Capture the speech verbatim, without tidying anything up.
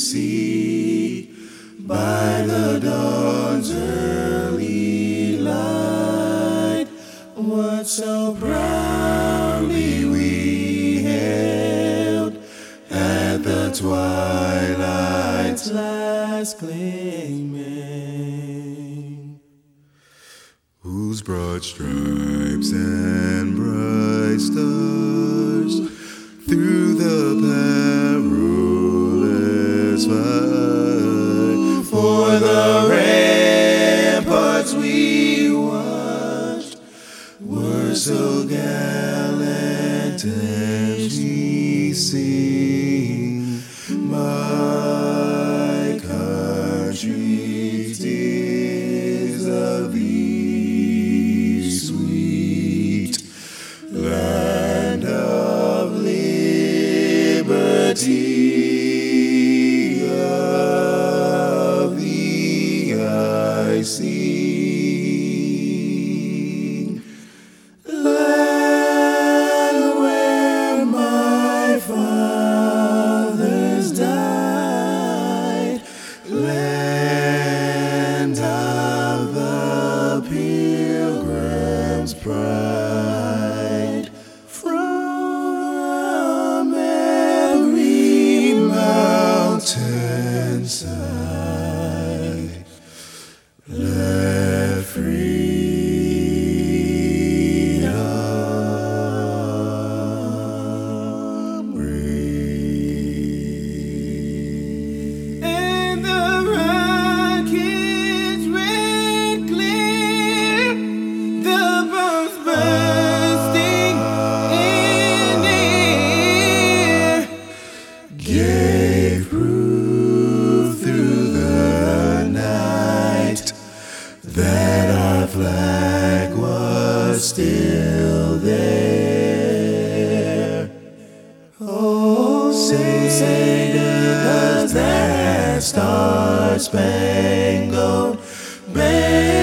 see by the dawn's early light what so proudly we hailed at the twilight's last gleaming, whose broad stripes and bright stars through the perilous fight for the ramparts we watched were so gallant as we sing, my country, 'tis of thee, sweet land of liberty, of thee I sing. Land where my fathers died, land of the pilgrim's pride, from every mountainside let freedom breathe. And the rockets red glare, the bombs bursting in air, gave proof through the night that our flag was still there. Oh, say, say does that star-spangled banner